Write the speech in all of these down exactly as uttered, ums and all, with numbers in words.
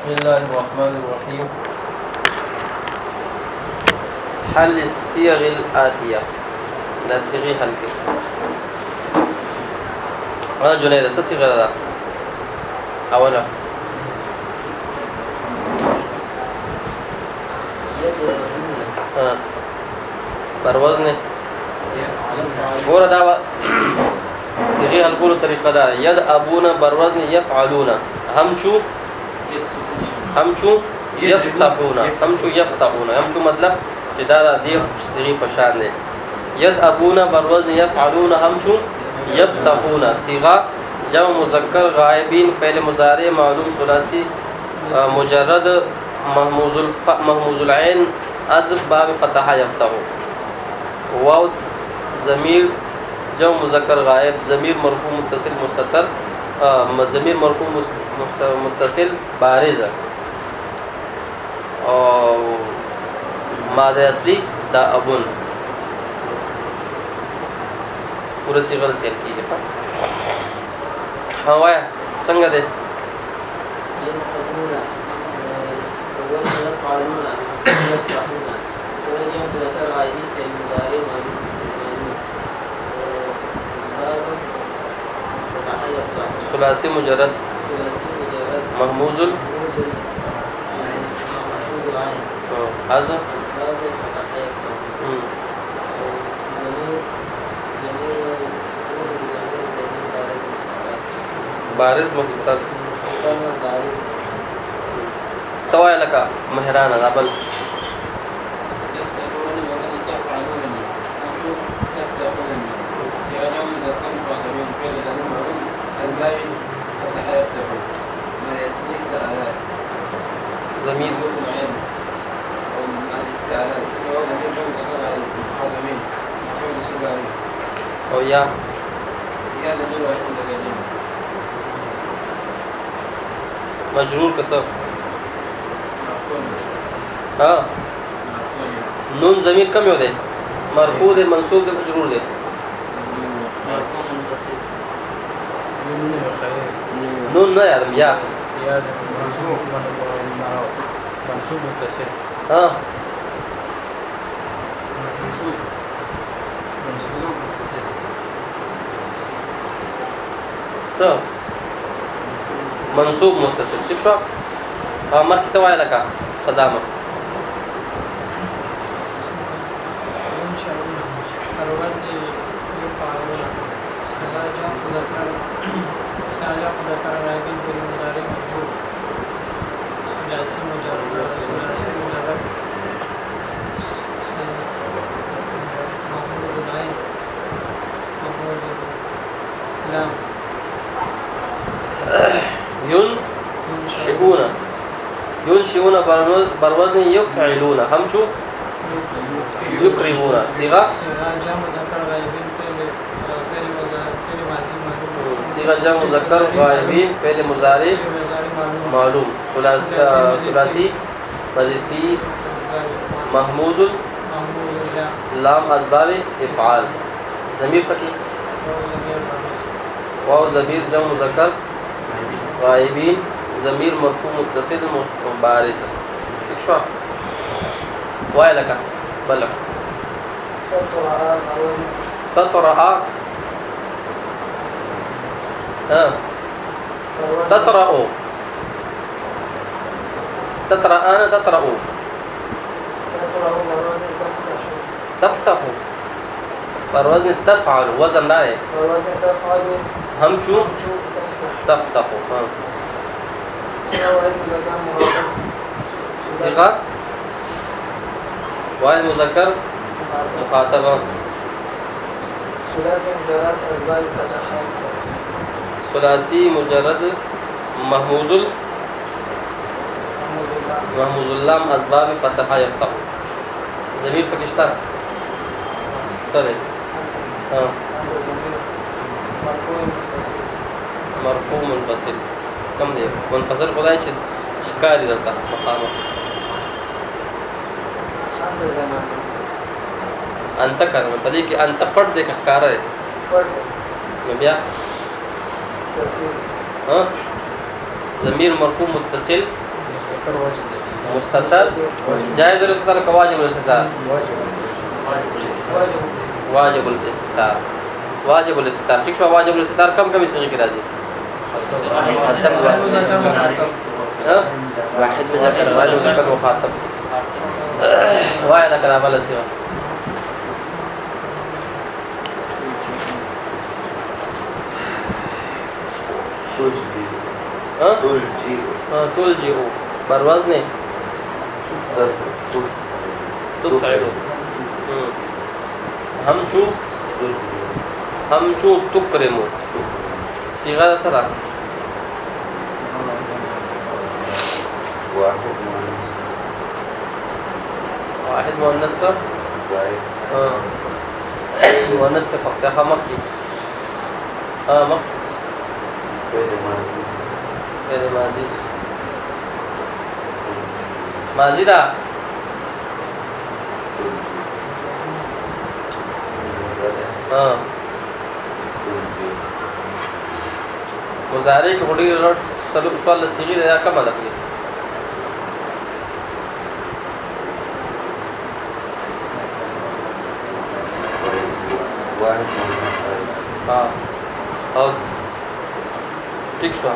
बिस्मिल्लाहिर्रहमानिर्रहीम। हल सियगिल आतिया नसीगी हल के अना जुनैद ससी गदा अवला हाँ परवज़ ने गोरा दावा सिगी हल को तरीक़ा दार यद अबूना बरवज़ ने यफ़अलूना हम चू हम चू यफ़्तहूना हम चू यफ़्तहूना हम चू मतलब इदारा दी सिगी पशान दे यद अबूना बरवज़ ने यफ़अलूना हम चू यफ़्तहूना सीगा जब मुज़क्कर गायबीन फ़ेल मुज़ारे मालूम सुलासी मुजर्रद महमूजुल महमूजुल ऐन अज़ बाब फ़तहा यफ़्तहू वाव ज़मीर जब मुज़क्कर गायब ज़मीर मरफ़ू मुत्तसिल मुस्ततर ज़मीर मरफ़ू मुत्तसिल बारिज़ और मादे असली दा अबुन पूरे सिगल से की है हाँ वाया संग दे सुलासी मुजर्रद महमूजुल अज़ बारिज़ मुख्तर सवाय लका महराना अबल ज़मीर और या मजरूर कसर हाँ नून ज़मीर कम हो दे मरफू दे मंसूब दे मजरूर दे नून ना यार या मंसूब मुत्तसिल हाँ सब मंसूब मुत्तसिल ठीक शो हाँ मत तवाय लगा सदामा युन शिऊना युन शिऊना बरवज़ यफ़अलूना हम चू युक्रिमूना सीगा सीगा जम मुज़क्कर गायबीन फ़ेल मुज़ारे मालूम सुलासी वज़ीफ़ी महमूजुल लाम असबाब इफ़आल ज़मीर पकी वाव ज़मीर जम मुज़क्कर गायबीन ज़मीर मरफ़ू मुत्तसिल बारिज़ इशवा वाय लका बल ततरा हाँ ततराओ ततराआना ततराओ तफ्तहू परवज़ तफ़अल वज़न दाए हम चू तफ्तहू हाँ सिगा वाहिद मुज़क्कर मुखातब सुलासी मुजर्रद महमूजुल महमूजुल्लाम असबाब फ़तहा यफ़्तहू ज़मीर पकिश्ता सर हाँ मरफू मुनफसिल कम दे मुनफसिल खुदा है कारी रहता मकाम अंत कर मतलब कि अंत पढ़ दे का कार है पढ़ क्या हाँ ज़मीर मरफू मुत्तसिल मुज़क्कर वाजिब मुस्ततर जायज़ उल इस्तितार का वाजिब उल इस्तितार वाजिब उल इस्तितार वाजिब उल इस्तितार ठीक शो वाजिब उल इस्तितार कम कम इसकी राजी मुखातब हां वाहिद मुज़क्कर वाजिब मुज़क्कर मुखातब वाया ना करा वाला सिवा तुलजी हां तुलजी हां तुलजी हो परवाज ने तुफइल हम चू हम चू तुकरिमु सिगा सरा वाहिद मुअन्नस वाहिद मुअन्नस वाहिद हां मुअन्नस के फक्त खमक की हां मक फेल माजी फेल माजी माजी दा हां मुजारे की बड़ी रट सलू सवाल सिगी या कम मतलब ये वाहिद मुअन्नस हां और ठीक शो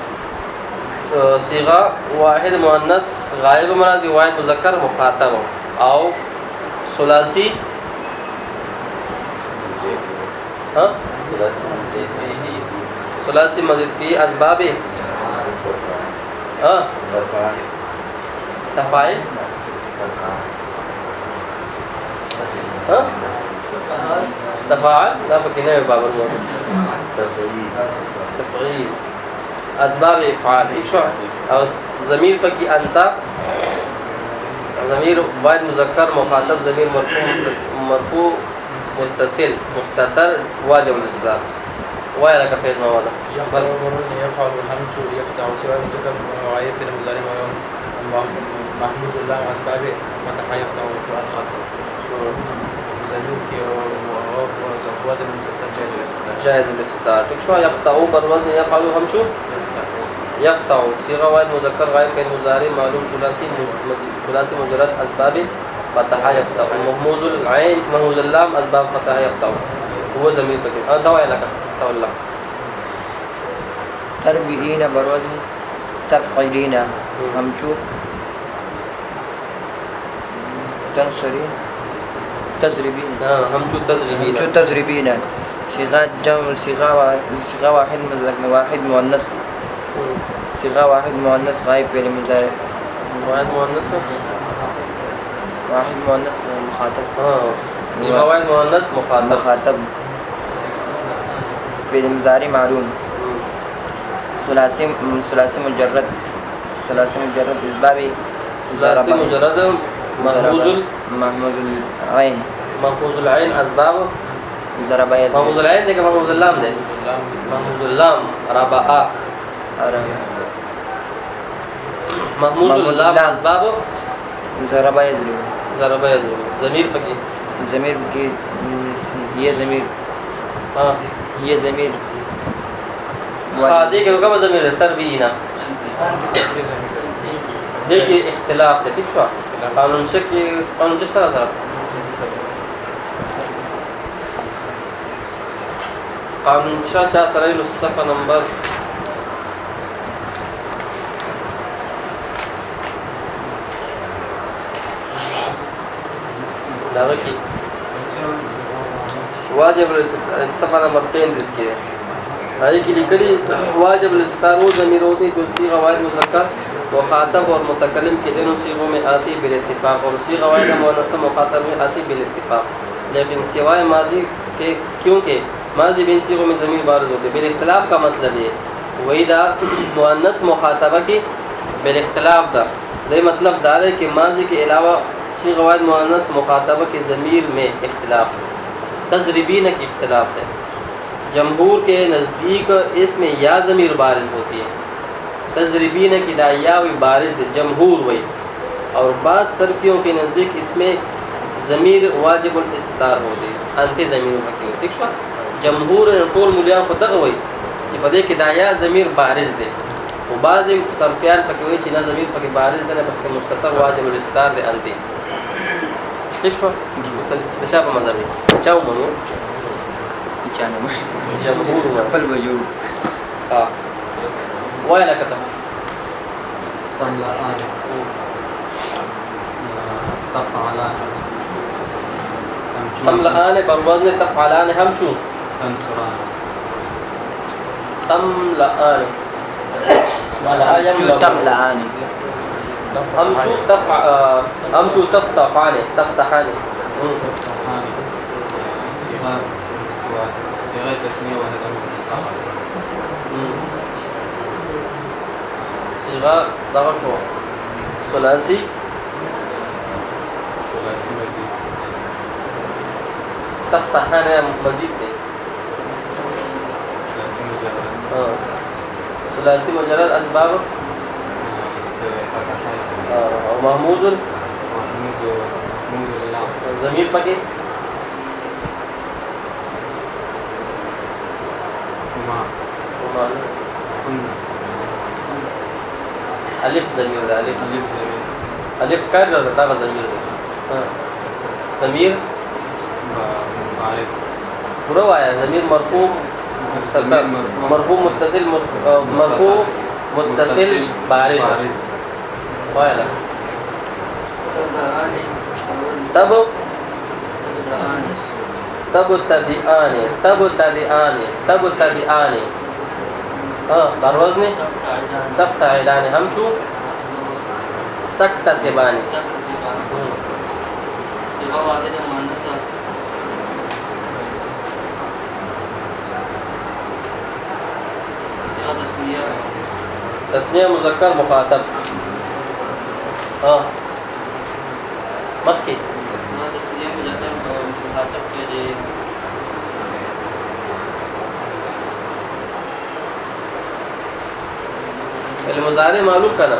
सिगा वाहिद मुअन्नस गायब मनाज़ वाहिद मुज़क्कर मुखातब आओ सुलासी हां सुलासी मज़ीद फी असबाब हां तफ़ाइल हां तफ़ाल ना बकिने बाबर वो तफ़ईल असबाब इफ़ाल ठीक शो और ज़मीर पर की अंता ज़मीर वाहिद मुज़क्कर मुखातब ज़मीर मरफू मरफू मुत्तसिल मुस्ततर वाजिब उल इस्तितार वाया का फेल मवाला يفعل والمرون يفعل والهمج يفتح سواء مذكر وعيب في المضارع محموز اللام أسباب فتح يفتح وشوء الخط ضمير के وزن مستتر جائز الاستتار جائز الاستتار ठीक शो यक़तउ बरवज़न यफ़अलु हम शो यक़तउ सिगा वाहिद मुज़क्कर गायब के मुज़ारी मालूम सुलासी सुलासी मुजरद असबाब فتح يفتح महमूज़ अल ऐन महमूज़ अल लाम असबाब فتح يفتح हुआ ज़मीर पर हां दवा लगा तवल्ला तरबीना बरवज़न तफ़ईलीना हमचू तंसरीन तज़रिबीन हां हम चू तज़रिबीन हमचू तज़रिबीना सिगा जम सिगा सिगा वाहिद मुज़क्कर वाहिद मुअन्नस सिगा वाहिद मुअन्नस गायब के मुज़ारी वाहिद मुअन्नस वाहिद मुअन्नस मुखातब हां सिगा वाहिद मुअन्नस मुखातब मुखातब फ़िल मुज़ारी मालूम सुलासी सुलासी मुजर्रद सुलासी मुजर्रद इसबाबी सुलासी मुजरद महमूज़ुल महमूज़ुल ऐन महमूज़ुल ऐन असबाब ज़रबा महमूज़ुल ऐन देखो महमूज़ुल लाम दे महमूज़ुल लाम रबाआ महमूज़ुल लाम असबाब ज़रबा यज़रब ज़रबा यज़रब ज़मीर पर की ज़मीर की ये ज़मीर हां ये ज़मीर खादी के कब ज़मीर तरबीना देखिए इख्तिलाफ है ठीक शो कानून से कि कानून से सारा सारा कानून शाह चा सराय सफ़ा नंबर दावा की वाजिब सफ़ा नंबर तैंतीस के है की लिखी वाजिब इस्तितार वो ज़मीर होती है जो सीगा वाहिद मुज़क्कर मुखातब और मुतकल्लिम के दोनों सीगों में आती बिल इत्तिफ़ाक़ और सीगा वाहिद मुअन्नस मुखातब में आती बिल इत्तिफ़ाक़ लेकिन सिवाय माजी के क्योंकि माजी बिन सीगों में ज़मीर बारिज़ होती है बिल इख्तिलाफ़ का मतलब ये वही दा मुअन्नस मुखातबा की बिल इख्तिलाफ़ दा ये मतलब दार है कि माजी के अलावा सीगा वाहिद मुअन्नस मुखातबा के ज़मीर में इख्तिलाफ़ तज़रिबीन की इख्तिलाफ़ है जमहूर के नज़दीक इसमें या ज़मीर बारिज़ होती है तज़रिबीन की दाया हुई बारिज़ जमहूर हुई और बाज़ सरफियों के नज़दीक इसमें ज़मीर वाजिबुल इस्तितार होती है अंत ज़मीरों का क्यों ठीक शो जमहूर टोल मुलियां को दग हुई कि बदे की दाया ज़मीर बारिज़ दे وبعض صرفيان پکې وایي چې نه ضمیر پکې بارز دی نه پکې مستتر واجب الاستار دی انت ٹھیک شو د چا په مذهب دی چا ومنو چا نه جمهور خپل وجو ها وای لکه ته تملأان تفعلان تملأان بروزن تفعلان همچو تنصران تملأان ملأ جو يملأ تملأان همچو تفع همچو تفتحان تفتحان تفتحان صيغة صيغة تسمية وهذا مصطلح صيغة دغه شو ثلاثي ثلاثي مزيد تفتحان مزيد دی ثلاثي مجرد اه ثلاثي مجرد اسباب فتحان اه او محموز محمود محمود اللام ضمیر پکې ما وما كنا الف ضمیر ده الف ألف زميل الف کار ده دا ضمیر ده ها ضمیر معرف پورا وایا ضمیر مرفوع مستتر مرفوع متصل مرفوع متصل بارز وایا لا تب تب تبيان تب تبيان تب تبيان ها بروزن تفتعلان هم شو تكتسبان صيغة واحدة مؤنثة صيغة تسنية تسنية مذكر مخاطب ها مخکي ما تسنية مذكر مخاطب کے لیے المضارع معلوم کنا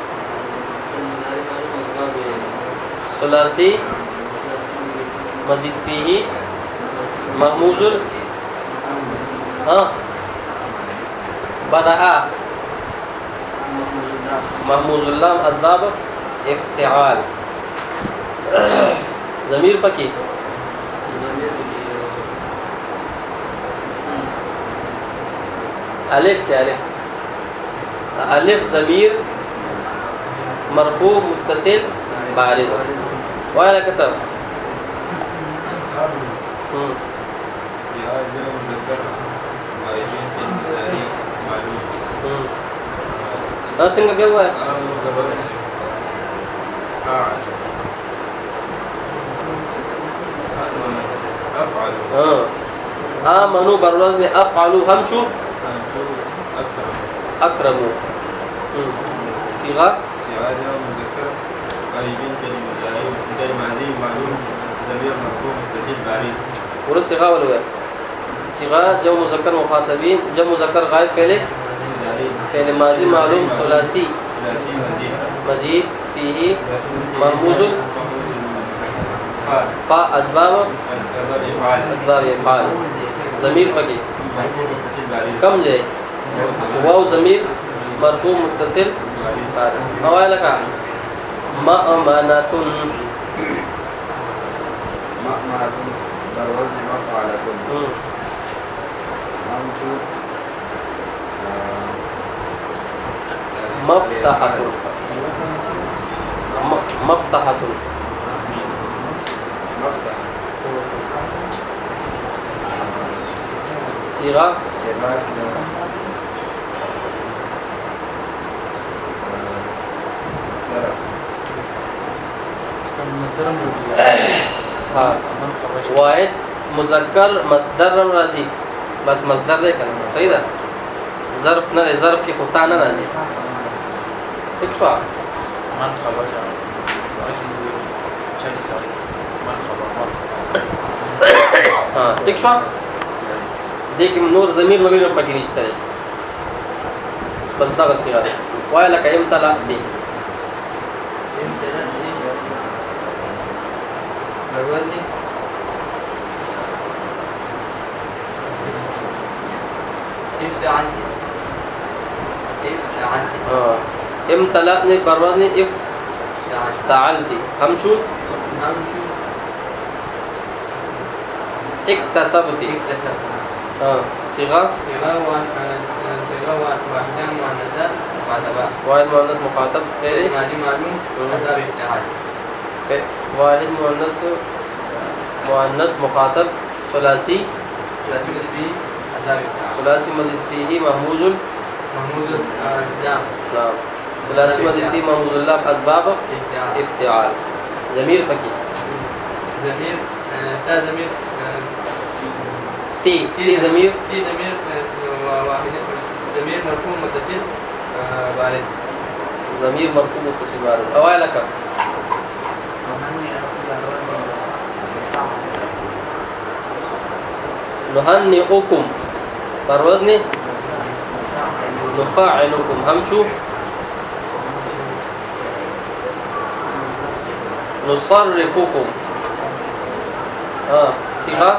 ثلاثي مزيد فيه محموز ها بدأ محموز اللام اسباب افتعال ضمیر پکې الف ته الف الف ضمیر مرفوع متصل بارز ولا كتب صيغة جمع مذكر غائبين في المضارع معلوم ها څنګه کې وای أفعل ها امنو بروزن افعلوا هم شو أكرم اكرموا صيغه صيغة جمع مذكر غائبين في المضارع في الماضي معلوم ضمير مرفوع متصل بارز ور صيغه ولا صيغه جمع مذكر مخاطبين جمع مذكر غائب فعل فعل ماضي معلوم ثلاثي ثلاثي مزيد مزيد فيه مرموز فا اسباب اسباب افعال ضمیر پکې کم لے واو ضمیر مرفوع متصل اوای لکا مأمنة مأمنة بالوزن مفعلة منجو مفتحة مفتحة مفتح صيغة صيغات ظرف مصدر موجود ها واحد مذکر مصدر راځي بس مصدر دی کنه صحیح ده ظرف نه ظرف کې خطا نه راځي ٹھیک شو من خبر لكن چلی سوري من خبر ها ٹھیک شو دې کې نور ضمیر وغیرہ پکې نشته بس دا صيغه ده وای لکه یم تعالی دی بروزن افتعل افتعل اه امتلأني برزني اف تعالتي هم شو اكتسبتي اكتسب اه صيغة صيغة صيغة واحدة مؤنثة مخاطبة واحد مؤنث مخاطب غيري ماضي معلوم أداة افتعال واحد مؤنث مؤنث مخاطب ثلاثي ثلاثي مزيد فيه أداة افتعال ثلاثي مزيد فيه مهموز مهموز الدام نعم ثلاثي مزيد فيه مهموز اللام أسباب افتعال افتعال ضمير فكي ضمير تا ضمير تي تي ضمير تي ضمير واحد ضمير مرفوع متصل بارز ضمير مرفوع متصل بارز أوائلك نهنئكم بروزني نفاعلكم همشو نصرفكم اه صيغة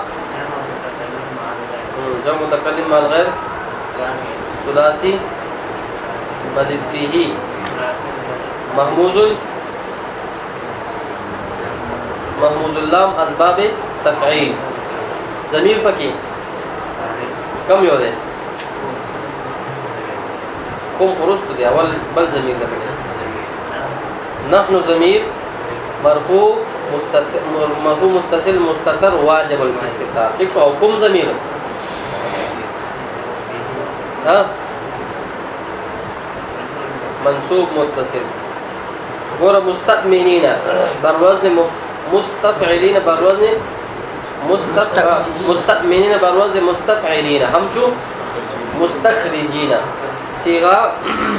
جمع متكلم مع الغير ثلاثي مزيد فيه مهموز مهموز اللام أسباب تفعيل ضمير فكي كم يوده كم فرصت دي أول بل ضمير نحن ضمير مرفوع مستتر مرفوع متصل مستتر واجب الاستتار ठीक شو كم ضمير ها منصوب متصل غير مستأمنين بالوزن مستفعلين بالوزن مستق... مستأمنين بالوزن مستفعلين هم شو مستخرجين صيغة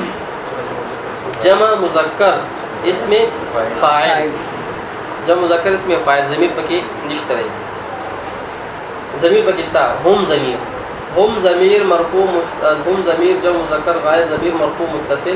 جمع مذكر اسم فاعل جمع مذكر اسم فاعل ضمير بكي نشتري ضمير بكي اشتا هم ضمير هم ضمير مرفوع مست... هم ضمير جمع مذكر غائب ضمير مرفوع متصل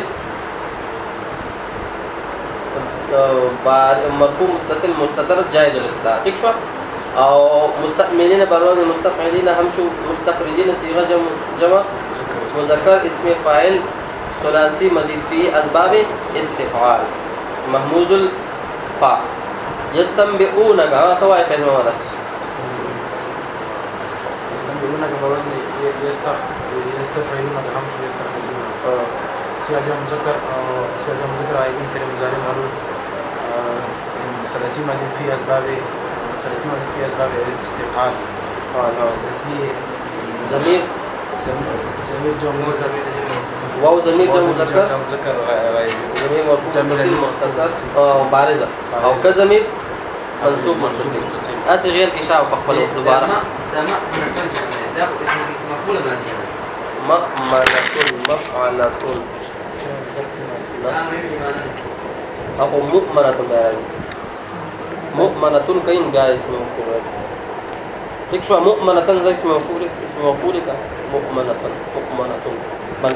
بار مرفوع متصل مستتر جائز الاستتار ठीक شو او مستأمنين بالوزن مستفعلين هم شو مستخرجين صيغه جمع جمع مذكر اسم فاعل ثلاثي مزيد فيه اسباب استفعال محموز الفاء يستنبئونك ها توای په معنا يستنبئونك بوزن يستخ يستفعلون هم شو يستخرجون اه سياق مذكر سياق مذكر عايدين في المضارع معلوم ثلاثي مزيد فيه اسباب ثلاثي مزيد فيه اسباب الاستفعال اه بس هي ضمير ضمير جو مذكر واو ضمير جو مذكر مذكر غائب ضمير مرفوع متصل مستتر اه بارزه او كضمير منصوب متصل اسي غير كشاف بخبل دوباره ده ما ده اسم مفعول ماضي مأمنة مفعلة أو مؤمنة بيان مؤمنة كاين جاي اسمه مفعول ليك شو مؤمنة زي اسم مفعول اسم مفعول مؤمنة مؤمنة